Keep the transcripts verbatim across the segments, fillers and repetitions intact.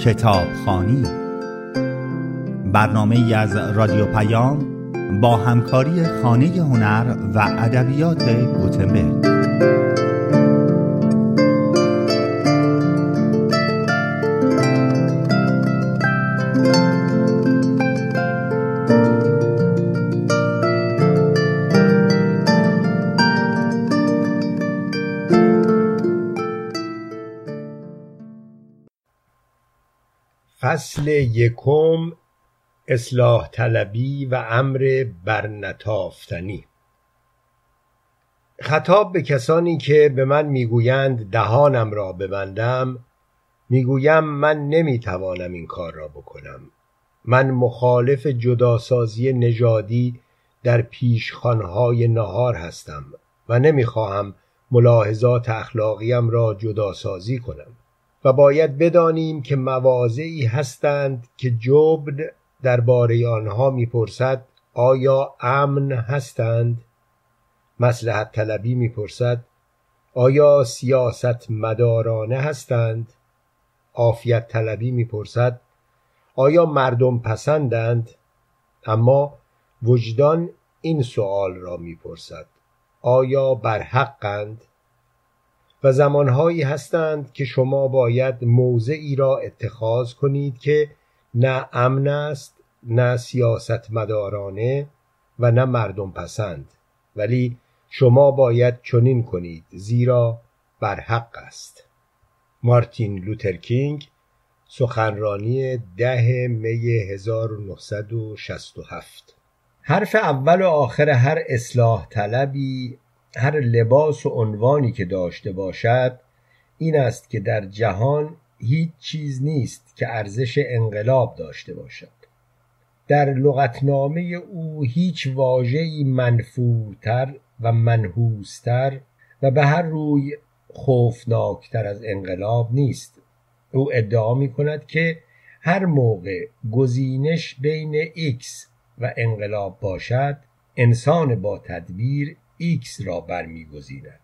کتابخوانی، برنامه‌ای از رادیو پیام با همکاری خانه هنر و ادبیات گوتنبرگ. فصل یکم، اصلاح طلبی و امر برنتافتنی. خطاب به کسانی که به من میگویند دهانم را ببندم، میگویم من نمیتوانم این کار را بکنم. من مخالف جداسازی نژادی در پیشخوانهای نهار هستم و نمیخواهم ملاحظات اخلاقیم را جداسازی کنم. و باید بدانیم که مواضعی هستند که جبن درباره آنها میپرسد آیا امن هستند؟ مصلحت طلبی میپرسد آیا سیاست مدارانه هستند؟ عافیت طلبی میپرسد آیا مردم پسندند؟ اما وجدان این سؤال را میپرسد آیا برحقند؟ و زمانهایی هستند که شما باید موضعی را اتخاذ کنید که نه امن است، نه سیاست مدارانه و نه مردم پسند، ولی شما باید چنین کنید زیرا برحق است. مارتین لوترکینگ، سخنرانی ده می هزار و نهصد و شصت و هفت. حرف اول و آخر هر اصلاح طلبی، هر لباس و عنوانی که داشته باشد، این است که در جهان هیچ چیز نیست که ارزش انقلاب داشته باشد. در لغتنامه او هیچ واژه‌ای منفورتر و منحوستر و به هر روی خوفناکتر از انقلاب نیست. او ادعا می کند که هر موقع گزینش بین ایکس و انقلاب باشد، انسان با تدبیر ایکس را برمیگزیند.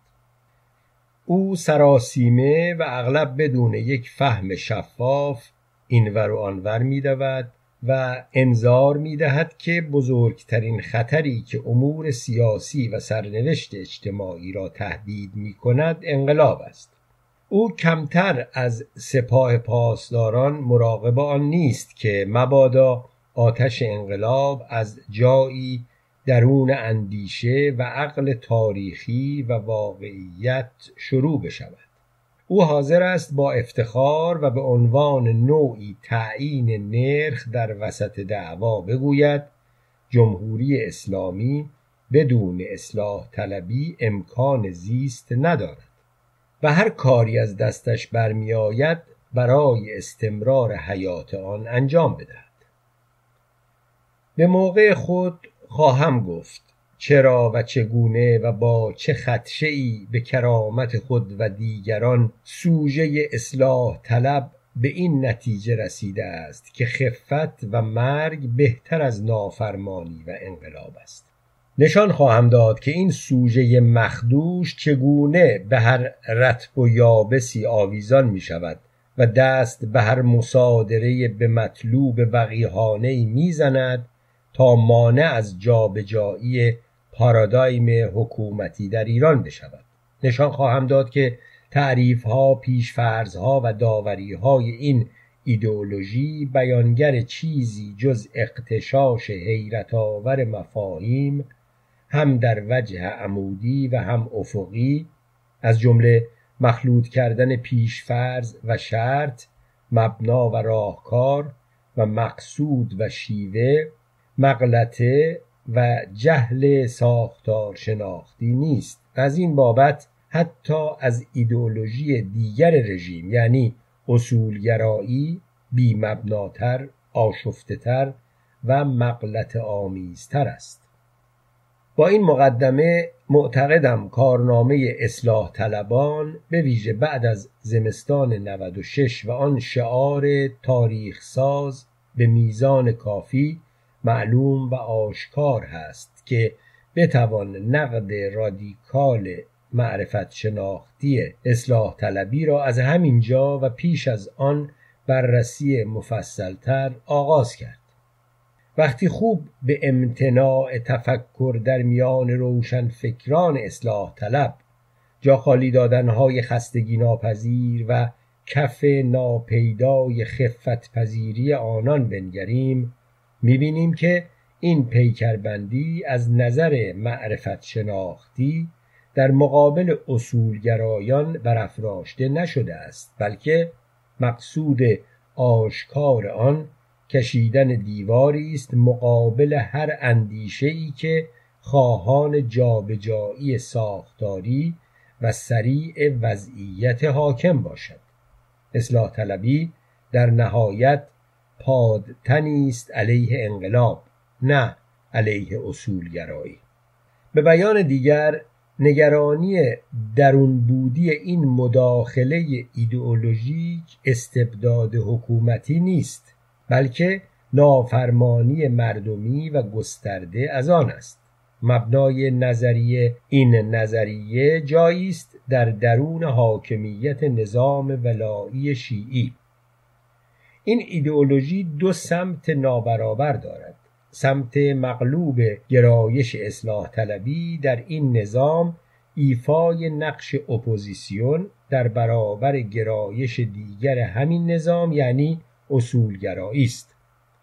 او سراسیمه و اغلب بدون یک فهم شفاف اینور و آنور می‌دود و انذار می‌دهد که بزرگترین خطری که امور سیاسی و سرنوشت اجتماعی را تهدید می‌کند انقلاب است. او کمتر از سپاه پاسداران مراقب آن نیست که مبادا آتش انقلاب از جایی درون اندیشه و عقل تاریخی و واقعیت شروع بشود. او حاضر است با افتخار و به عنوان نوعی تعیین نرخ در وسط دعوا بگوید جمهوری اسلامی بدون اصلاح طلبی امکان زیست ندارد و هر کاری از دستش برمی آید برای استمرار حیات آن انجام بدهد. به موقع خود خواهم گفت چرا و چگونه و با چه خدشه‌ای به کرامت خود و دیگران سوژه اصلاح طلب به این نتیجه رسیده است که خفت و مرگ بهتر از نافرمانی و انقلاب است. نشان خواهم داد که این سوژه مخدوش چگونه به هر رطب و یابسی آویزان می شود و دست به هر مصادره به مطلوب وقیحانه‌ای می زند تا مانع از جابجایی پارادایم حکومتی در ایران بشود. نشان خواهم داد که تعریف‌ها، پیش‌فرض‌ها و داوری‌های این ایدئولوژی بیانگر چیزی جز اغتشاش حیرت‌آور مفاهیم هم در وجه عمودی و هم افقی، از جمله مخلوط کردن پیش‌فرض و شرط، مبنا و راهکار و مقصود و شیوه، مغلطه و جهل ساختار شناختی نیست. از این بابت حتی از ایدئولوژی دیگر رژیم یعنی اصولگرایی بی مبناتر، آشفته‌تر و مغلطه آمیزتر است. با این مقدمه معتقدم کارنامه اصلاح طلبان به ویژه بعد از زمستان نود و شش و آن شعار تاریخ ساز به میزان کافی معلوم و آشکار هست که بتوان نقد رادیکال معرفت شناختی اصلاح طلبی را از همین جا و پیش از آن بررسی مفصلتر آغاز کرد. وقتی خوب به امتناع تفکر در میان روشن فکران اصلاح طلب جا خالی دادنهای خستگی ناپذیر و کف ناپیدای خفت پذیری آنان بنگریم، می‌بینیم که این پیکربندی از نظر معرفت شناختی در مقابل اصولگرایان برافراشته نشده است، بلکه مقصود آشکار آن کشیدن دیواری است مقابل هر اندیشه‌ای که خواهان جابجایی ساختاری و سریع وضعیت حاکم باشد. اصلاح طلبی در نهایت پادتنی است علیه انقلاب، نه علیه اصولگرایی. به بیان دیگر، نگرانی درون بودی این مداخله ایدئولوژیک استبداد حکومتی نیست، بلکه نافرمانی مردمی و گسترده از آن است. مبنای نظریه این نظریه جایی است در درون حاکمیت نظام ولایی شیعی. این ایدئولوژی دو سمت نابرابر دارد. سمت مغلوب گرایش اصلاح طلبی در این نظام ایفای نقش اپوزیسیون در برابر گرایش دیگر همین نظام، یعنی اصولگرایی است.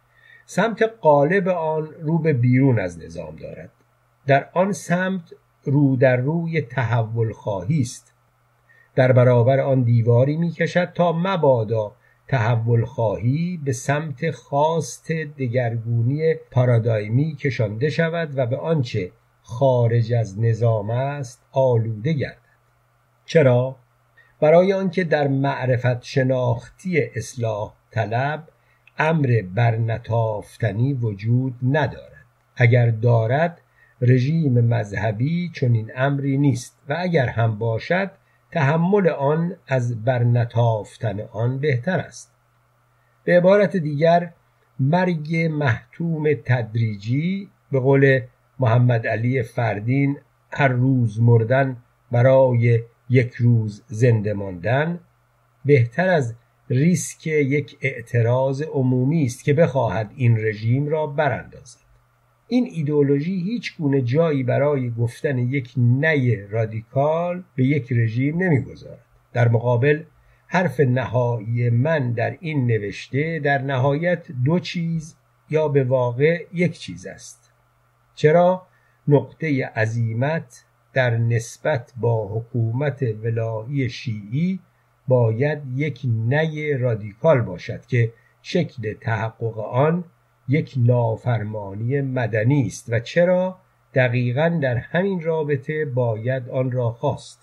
سمت غالب آن رو به بیرون از نظام دارد. در آن سمت رو در روی تحول خواهی است. در برابر آن دیواری می کشد تا مبادا تحول خواهی به سمت خواست دگرگونی پارادایمی کشانده شود و به آنچه خارج از نظام است آلوده گردد. چرا؟ برای آنکه در معرفت شناختی اصلاح طلب امر برنتافتنی وجود ندارد. اگر دارد رژیم مذهبی چنین امری نیست و اگر هم باشد تحمل آن از برنتافتن آن بهتر است. به عبارت دیگر، مرگ محتوم تدریجی، به قول محمد علی فردین هر روز مردن برای یک روز زنده ماندن، بهتر از ریسک یک اعتراض عمومی است که بخواهد این رژیم را براندازد. این ایدئولوژی هیچ گونه جایی برای گفتن یک نه رادیکال به یک رژیم نمیگذارد. در مقابل حرف نهایی من در این نوشته در نهایت دو چیز یا به واقع یک چیز است. چرا؟ نقطه عزیمت در نسبت با حکومت ولایی شیعی باید یک نه رادیکال باشد که شکل تحقق آن یک نافرمانی مدنی است و چرا دقیقاً در همین رابطه باید آن را خواست.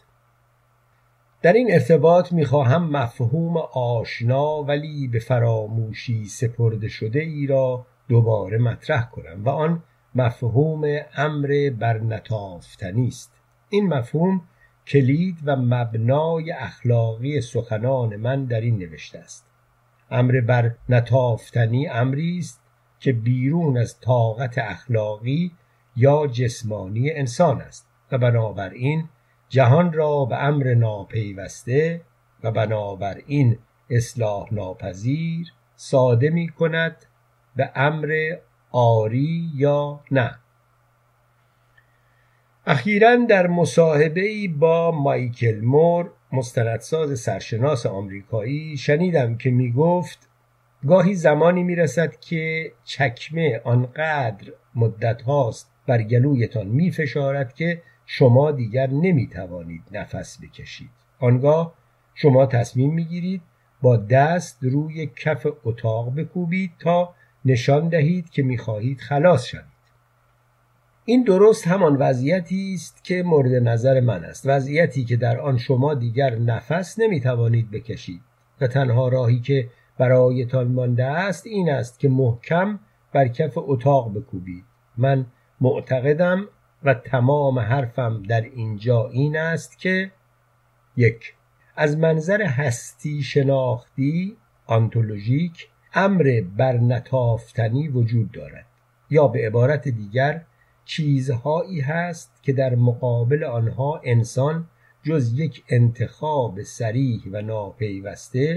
در این ارتباط می‌خواهم مفهوم آشنا ولی به فراموشی سپرده شده ای را دوباره مطرح کنم و آن مفهوم امر برنتافتنی است. این مفهوم کلید و مبنای اخلاقی سخنان من در این نوشته است. امر برنتافتنی امری است که بیرون از طاقت اخلاقی یا جسمانی انسان است و بنابراین جهان را به امر ناپیوسته و بنابراین اصلاح ناپذیر ساده می کند به امر آری یا نه. اخیراً در مصاحبه‌ای با مایکل مور، مستندساز سرشناس آمریکایی، شنیدم که می گفت گاهی زمانی می رسد که چکمه آنقدر مدت هاست بر گلویتان می فشارد که شما دیگر نمی توانید نفس بکشید. آنگاه شما تصمیم می گیرید با دست روی کف اتاق بکوبید تا نشان دهید که می خواهید خلاص شوید. این درست همان وضعیتی است که مورد نظر من است، وضعیتی که در آن شما دیگر نفس نمی توانید بکشید و تنها راهی که برایتان مانده است این است که محکم بر کف اتاق بکوبید. من معتقدم و تمام حرفم در اینجا این است که یک، از منظر هستی شناختی آنتولوژیک امر برنتافتنی وجود دارد، یا به عبارت دیگر چیزهایی هست که در مقابل آنها انسان جز یک انتخاب صریح و ناپیوسته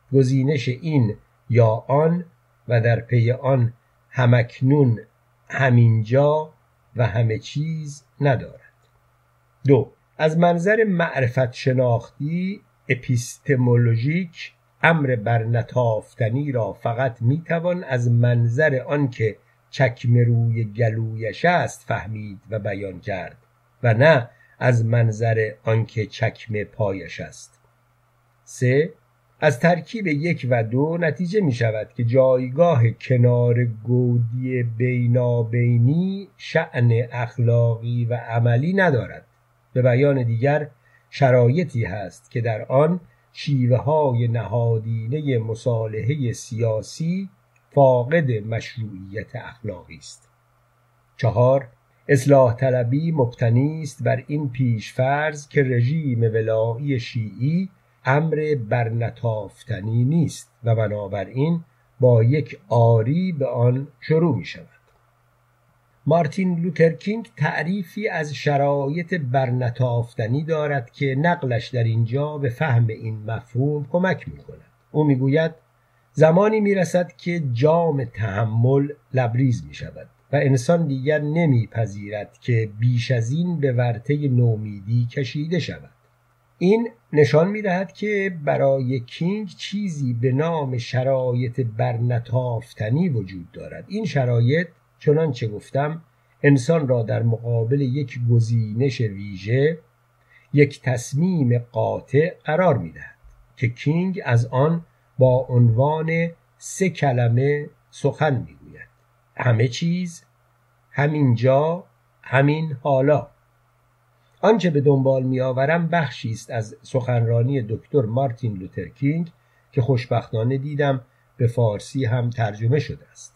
گزینش این یا آن و در پی آن همکنون، همینجا و همه چیز ندارد. دو، از منظر معرفت شناختی اپیستمولوژیک امر برنتافتنی را فقط میتوان از منظر آنکه چکمه روی گلویش است فهمید و بیان کرد و نه از منظر آنکه چکمه پایش است. سه، از ترکیب یک و دو نتیجه می شود که جایگاه کنار گودی بینابینی شأن اخلاقی و عملی ندارد. به بیان دیگر، شرایطی هست که در آن شیوه های نهادینه مصالحه سیاسی فاقد مشروعیت اخلاقی است. چهار، اصلاح طلبی مبتنی است بر این پیشفرض که رژیم ولایی شیعی امر برنتافتنی نیست و بنابراین با یک آری به آن شروع می شود. مارتین لوترکینگ تعریفی از شرایط برنتافتنی دارد که نقلش در اینجا به فهم این مفهوم کمک می کند. او می گوید زمانی می رسد که جام تحمل لبریز می شود و انسان دیگر نمی پذیرد که بیش از این به ورطه نومیدی کشیده شود. این نشان می دهد که برای کینگ چیزی به نام شرایط برنتافتنی وجود دارد. این شرایط چنانچه گفتم انسان را در مقابل یک گزینش ویژه، یک تصمیم قاطع قرار می دهد که کینگ از آن با عنوان سه کلمه سخن می گوید: همه چیز، همینجا، همین حالا. آنچه به دنبال می آورم بخشی است از سخنرانی دکتر مارتین لوترکینگ که خوشبختانه دیدم به فارسی هم ترجمه شده است.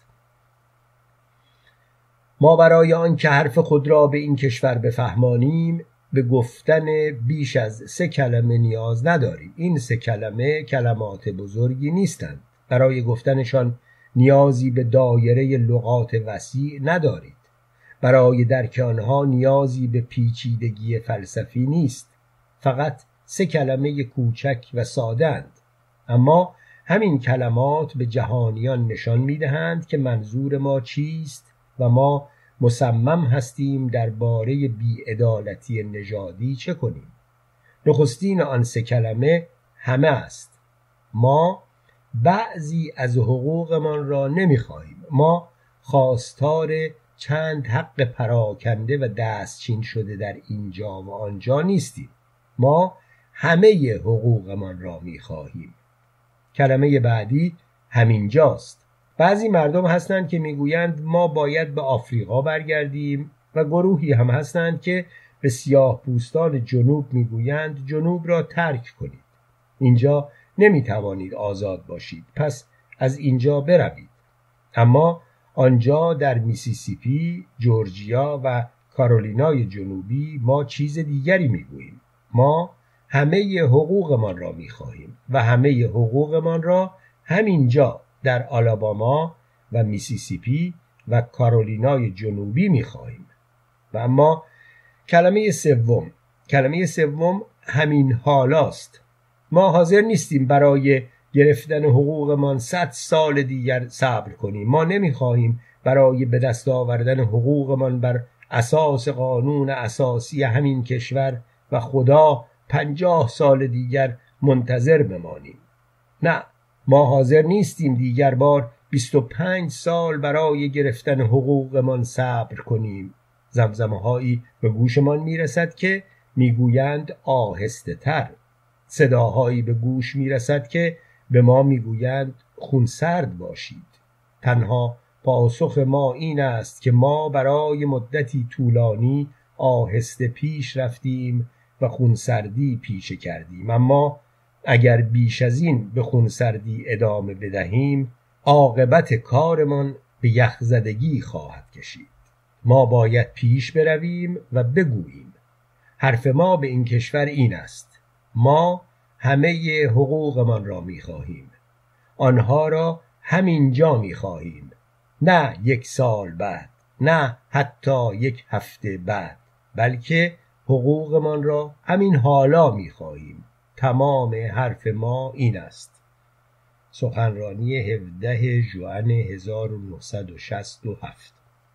ما برای آن که حرف خود را به این کشور بفهمانیم به گفتن بیش از سه کلمه نیاز نداریم. این سه کلمه کلمات بزرگی نیستند. برای گفتنشان نیازی به دایره لغات وسیع ندارید. برای درک آنها نیازی به پیچیدگی فلسفی نیست. فقط سه کلمه کوچک و ساده اند. اما همین کلمات به جهانیان نشان می‌دهند که منظور ما چیست و ما مصمم هستیم درباره بی‌عدالتی نژادی چه کنیم. نخستین آن سه کلمه همه است. ما بعضی از حقوقمان را نمی‌خواهیم. ما خواستار چند حق پراکنده و دستچین شده در اینجا و آنجا نیستیم. ما همه حقوقمان را می‌خواهیم. کلمه بعدی همینجاست. بعضی مردم هستند که میگویند ما باید به آفریقا برگردیم و گروهی هم هستند که به سیاه پوستان جنوب میگویند جنوب را ترک کنید. اینجا نمیتوانید آزاد باشید، پس از اینجا بروید. اما آنجا در میسیسیپی، جورجیا و کارولینای جنوبی ما چیز دیگری میگوییم. ما همه حقوقمان را میخواهیم و همه حقوقمان را همینجا در آلاباما و میسیسیپی و کارولینای جنوبی میخواهیم. و اما کلمه سوم کلمه سوم همین حالاست. ما حاضر نیستیم برای گرفتن حقوقمان صد سال دیگر صبر کنیم. ما نمیخواهیم برای به دست آوردن حقوقمان بر اساس قانون اساسی همین کشور و خدا پنجاه سال دیگر منتظر بمانیم. نه، ما حاضر نیستیم دیگر بار بیست و پنج سال برای گرفتن حقوقمان صبر کنیم. زمزمه هایی به گوشمان میرسد که میگویند آهسته تر. صداهایی به گوش میرسد که به ما میگویند خونسرد باشید. تنها پاسخ ما این است که ما برای مدتی طولانی آهسته پیش رفتیم و خونسردی پیشه کردیم. اما اگر بیش از این به خونسردی ادامه بدهیم عاقبت کارمان به یخزدگی خواهد کشید. ما باید پیش برویم و بگوییم حرف ما به این کشور این است: ما همه حقوقمان را می‌خواهیم. آنها را همینجا می‌خواهیم. نه یک سال بعد، نه حتی یک هفته بعد، بلکه حقوقمان را همین حالا می‌خواهیم. تمام حرف ما این است. سخنرانی هفدهم ژوئن هزار و نهصد و شصت و هفت.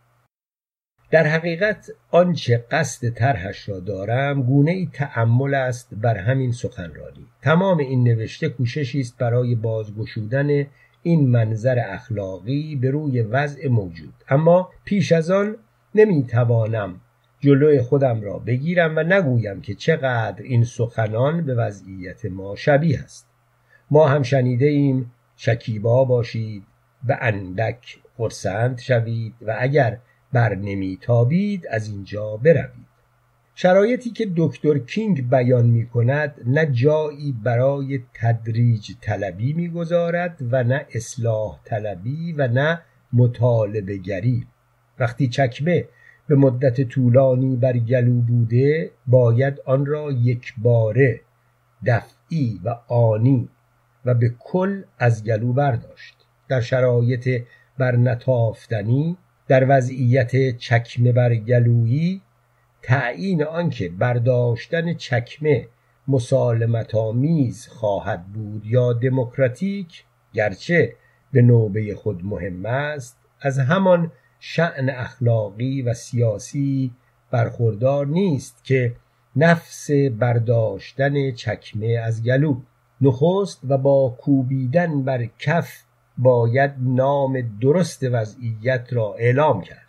در حقیقت آنچه قصد طرحش را دارم گونه‌ای تأمل است بر همین سخنرانی. تمام این نوشته کوششی است برای بازگشودن این منظر اخلاقی به روی وضع موجود، اما پیش از آن نمیتوانم جلوی خودم را بگیرم و نگویم که چقدر این سخنان به وضعیت ما شبیه است. ما هم شنیده ایم شکیبا باشید و اندک خرسند شوید و اگر بر نمیتابید از اینجا بروید. شرایطی که دکتر کینگ بیان می کند نه جایی برای تدریج طلبی می گذارد و نه اصلاح طلبی و نه مطالبه گری. وقتی چکمه به مدت طولانی بر گلو بوده باید آن را یک باره دفعی و آنی و به کل از گلو برداشت. در شرایط برنتافتنی، در وضعیت چکمه بر گلویی، تعیین آنکه برداشتن چکمه مسالمت آمیز خواهد بود یا دموکراتیک، گرچه به نوبه خود مهم است، از همان شأن اخلاقی و سیاسی برخوردار نیست که نفس برداشتن چکمه از گلو. نخست و با کوبیدن بر کف باید نام درست وضعیت را اعلام کرد.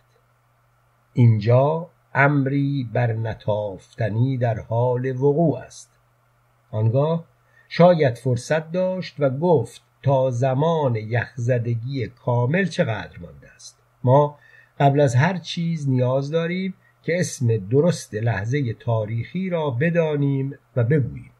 اینجا امری برنتافتنی در حال وقوع است. آنگاه شاید فرصت داشت و گفت تا زمان یخزدگی کامل چقدر مانده است. ما قبل از هر چیز نیاز داریم که اسم درست لحظه تاریخی را بدانیم و بگوییم.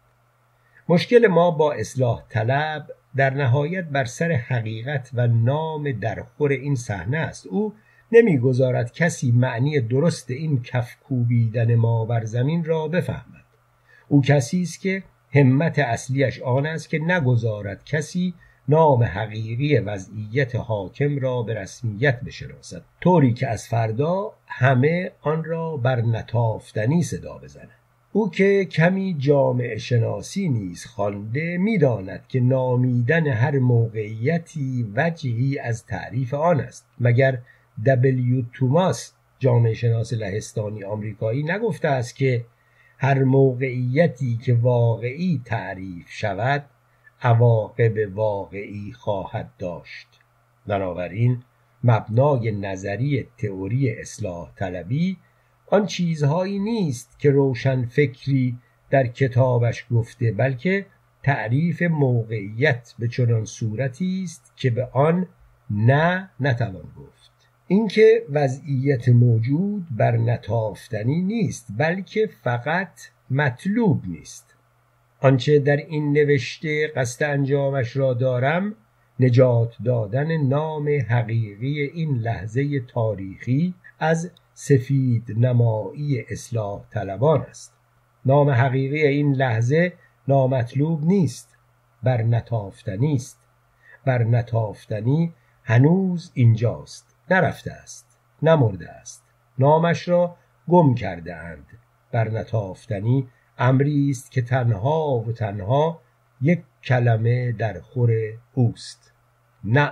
مشکل ما با اصلاح طلب در نهایت بر سر حقیقت و نام درخور این صحنه است. او نمیگذارد کسی معنی درست این کف کوبیدن ما بر زمین را بفهمد. او کسی است که همت اصلیش آن است که نگذارد کسی نام حقیقی وضعیت حاکم را به رسمیت بشناسد، طوری که از فردا همه آن را برنتافتنی صدا بزنند. او که کمی جامعه شناسی نیز خوانده می‌داند که نامیدن هر موقعیتی وجهی از تعریف آن است. مگر دبلیو توماس جامعه شناس لهستانی آمریکایی نگفته است که هر موقعیتی که واقعی تعریف شود عواقب واقعی خواهد داشت. بنابراین مبنای نظری تئوری اصلاح طلبی آن چیزهایی نیست که روشن فکری در کتابش گفته، بلکه تعریف موقعیت به چنان صورتی است که به آن نه نتوان گفت. اینکه وضعیت موجود برنتافتنی نیست بلکه فقط مطلوب نیست. آنچه در این نوشته قصد انجامش را دارم نجات دادن نام حقیقی این لحظه تاریخی از سفید نمایی اصلاح طلبان است. نام حقیقی این لحظه نامطلوب نیست، برنتافتنی است. برنتافتنی هنوز اینجاست، نرفته است، نمرده است. نامش را گم کرده اند. برنتافتنی امری است که تنها و تنها یک کلمه در خور اوست: نه.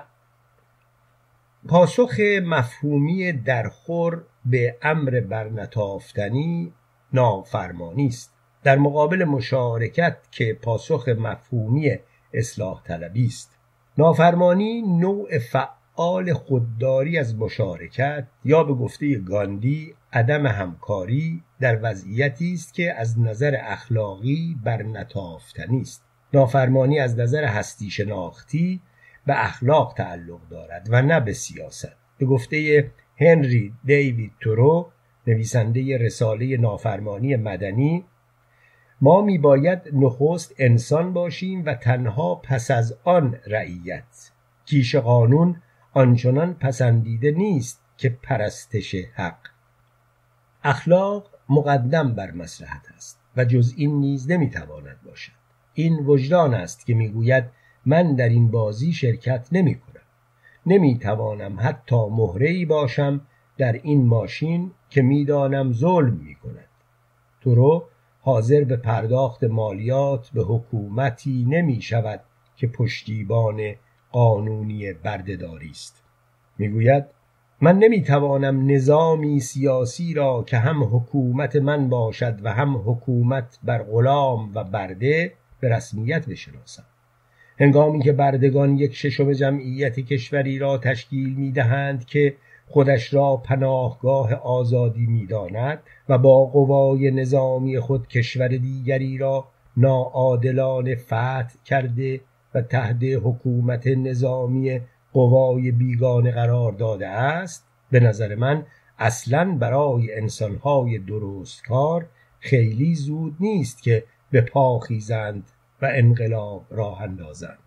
پاسخ مفهومی درخور به امر برنتافتنی نافرمانی است، در مقابل مشارکت که پاسخ مفهومی اصلاح طلبی است. نافرمانی نوع فعال خودداری از مشارکت یا به گفته گاندی عدم همکاری در وضعیتی است که از نظر اخلاقی برنتافتنی است. نافرمانی از نظر هستی شناختی به اخلاق تعلق دارد و نه به سیاست. به گفته هنری دیوید تورو، نویسنده رساله نافرمانی مدنی، ما میباید نخست انسان باشیم و تنها پس از آن رعیت. کیش قانون آنچنان پسندیده نیست که پرستش حق. اخلاق مقدم بر مصلحت است و جز این نیز نمیتواند باشد. این وجدان است که میگوید من در این بازی شرکت نمی کنم. نمی توانم حتی مهره‌ای باشم در این ماشین که میدانم ظلم می کند. تورو حاضر به پرداخت مالیات به حکومتی نمی شود که پشتیبان قانونی بردهداری است. میگوید من نمیتوانم نظامی سیاسی را که هم حکومت من باشد و هم حکومت بر غلام و برده به رسمیت بشناسم. هنگامی که بردگان یک ششم جمعیت کشوری را تشکیل میدهند که خودش را پناهگاه آزادی می‌داند و با قوای نظامی خود کشور دیگری را ناعادلانه فتح کرده و تحت حکومت نظامی قوای بیگانه قرار داده است، به نظر من اصلاً برای انسان‌های درستکار خیلی زود نیست که به پا خیزند و انقلاب راه اندازند.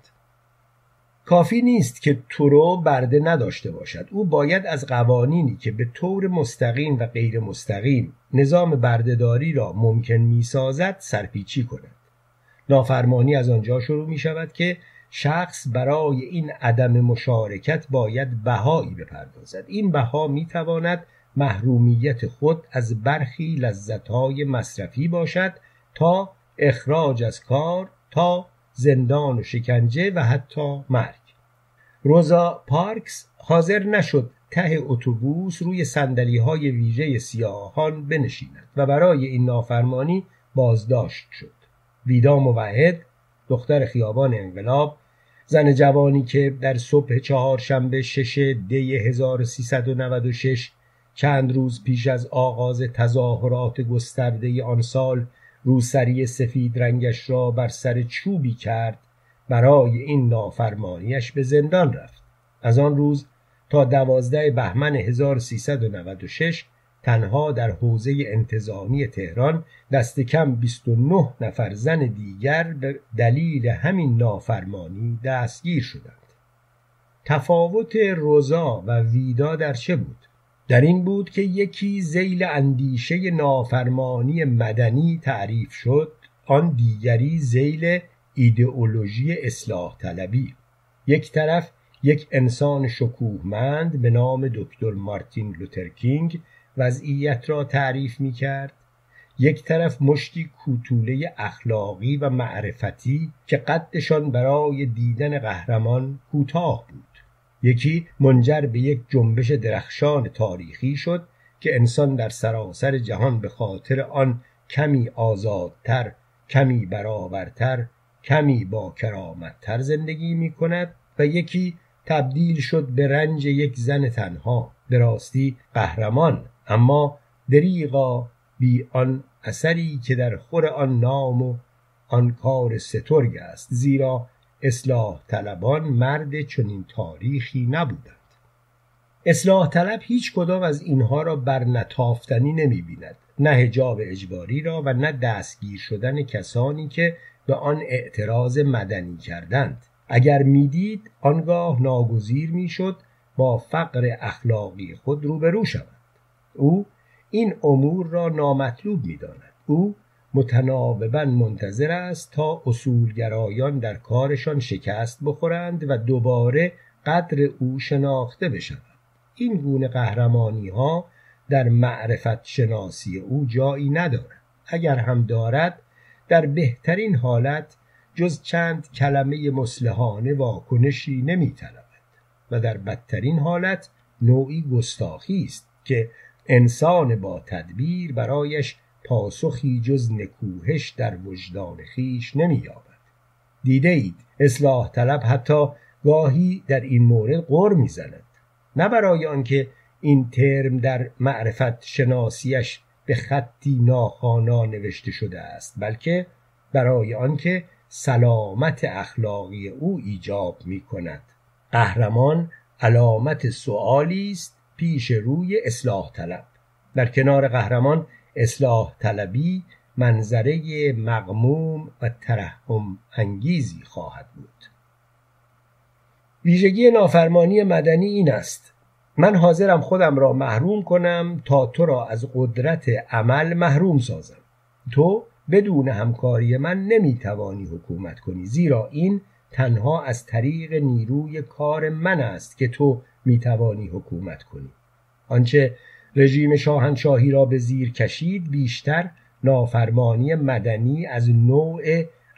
کافی نیست که تورو برده نداشته باشد. او باید از قوانینی که به طور مستقیم و غیر مستقیم نظام بردهداری را ممکن می‌سازد سرپیچی کند. نافرمانی از آنجا شروع می‌شود که شخص برای این عدم مشارکت باید بهایی بپردازد. این بها می‌تواند محرومیت خود از برخی لذت‌های مصرفی باشد تا اخراج از کار، تا زندان و شکنجه و حتی مرگ. روزا پارکس حاضر نشد ته اتوبوس روی صندلی‌های ویژه سیاهان بنشیند و برای این نافرمانی بازداشت شد. ویدا موحد، دختر خیابان انقلاب، زن جوانی که در صبح چهارشنبه شش دی هزار و سیصد و نود و شش چند روز پیش از آغاز تظاهرات گسترده آن سال روسری سفید رنگش را بر سر چوبی کرد، برای این نافرمانیش به زندان رفت. از آن روز تا دوازده بهمن هزار و سیصد و نود و شش تنها در حوزه انتظامی تهران دست کم بیست و نه نفر زن دیگر به دلیل همین نافرمانی دستگیر شدند. تفاوت روزا و ویدا در چه بود؟ در این بود که یکی ذیل اندیشه نافرمانی مدنی تعریف شد، آن دیگری ذیل ایدئولوژی اصلاح طلبی. یک طرف یک انسان شکوهمند به نام دکتر مارتین لوتر کینگ وضعیت را تعریف می کرد، یک طرف مشتی کوتوله اخلاقی و معرفتی که قدشان برای دیدن قهرمان کوتاه بود. یکی منجر به یک جنبش درخشان تاریخی شد که انسان در سراسر جهان به خاطر آن کمی آزادتر، کمی برابرتر، کمی با کرامتتر زندگی می کند و یکی تبدیل شد به رنج یک زن تنها، به راستی قهرمان، اما دریغا بی آن اثری که در خور آن نام و آن کار سترگ است، زیرا اصلاح طلبان مرد چنین تاریخی نبودند. اصلاح طلب هیچ کدام از اینها را بر نتافتنی نمی بیند، نه حجاب اجباری را و نه دستگیر شدن کسانی که به آن اعتراض مدنی کردند. اگر میدید آنگاه ناگزیر میشد با فقر اخلاقی خود روبرو شود. او این امور را نامطلوب می‌داند. او متناوباً منتظر است تا اصولگرایان در کارشان شکست بخورند و دوباره قدر او شناخته بشود. این گونه قهرمانی ها در معرفت شناسی او جایی ندارد. اگر هم دارد، در بهترین حالت جز چند کلمه مصلحانه واکنشی نمی‌طلبد و در بدترین حالت نوعی گستاخی است که انسان با تدبیر برایش پاسخی جز نکوهش در وجدان خیش نمی‌یابد. دیده اید اصلاح طلب حتی گاهی در این مورد غر می‌زند، نه برای آنکه این ترم در معرفت شناسیش به خطی ناخوانا نوشته شده است، بلکه برای آنکه سلامت اخلاقی او ایجاب می‌کند. قهرمان علامت سؤالی است پیش روی اصلاح طلب. در کنار قهرمان اصلاح طلبی منظره مغموم و ترحم انگیزی خواهد بود. ویژگی نافرمانی مدنی این است: من حاضرم خودم را محروم کنم تا تو را از قدرت عمل محروم سازم. تو بدون همکاری من نمیتوانی حکومت کنی، زیرا این تنها از طریق نیروی کار من است که تو میتوانی حکومت کنی. آنچه رژیم شاهنشاهی را به زیر کشید بیشتر نافرمانی مدنی از نوع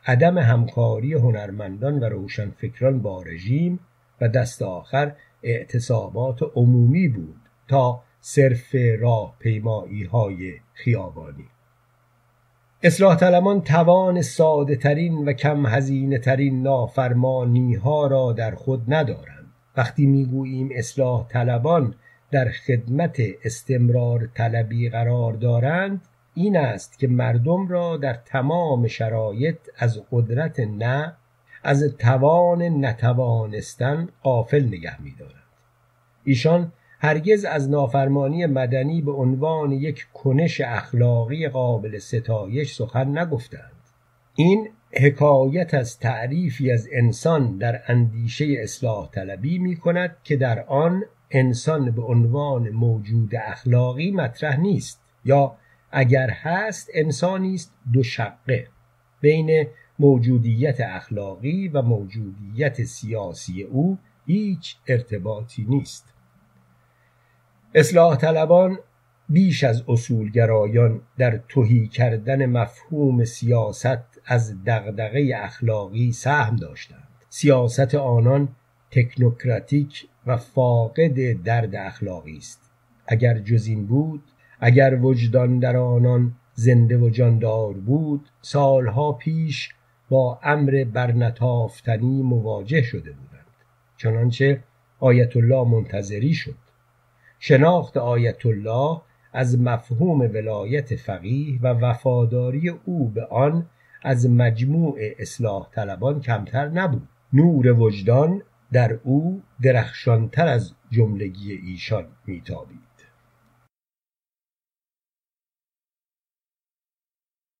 عدم همکاری هنرمندان و روشنفکران با رژیم و دست آخر اعتصابات عمومی بود تا صرف راهپیمایی های خیابانی. اصلاح طلبان توان ساده ترین و کم هزینه ترین نافرمانی ها را در خود ندارند. وقتی میگوییم اصلاح طلبان در خدمت استمرار طلبی قرار دارند، این است که مردم را در تمام شرایط از قدرت نه، از توان نتوانستن غافل نگه می‌دارند. ایشان هرگز از نافرمانی مدنی به عنوان یک کنش اخلاقی قابل ستایش سخن نگفتند. این حکایت از تعریفی از انسان در اندیشه اصلاح طلبی می کند که در آن انسان به عنوان موجود اخلاقی مطرح نیست، یا اگر هست انسانی است دو شقه. بین موجودیت اخلاقی و موجودیت سیاسی او هیچ ارتباطی نیست. اصلاح طلبان بیش از اصولگرایان در تهی کردن مفهوم سیاست از دغدغه اخلاقی سهم داشتند. سیاست آنان تکنوکراتیک و فاقد درد اخلاقی است. اگر جز این بود، اگر وجدان در آنان زنده و جاندار بود، سالها پیش با امر برنتافتنی مواجه شده بودند. چنانچه آیت الله منتظری شد. شناخت آیت الله از مفهوم ولایت فقیه و وفاداری او به آن از مجموع اصلاح طلبان کمتر نبود. نور وجدان در او درخشانتر از جملگی ایشان میتابید.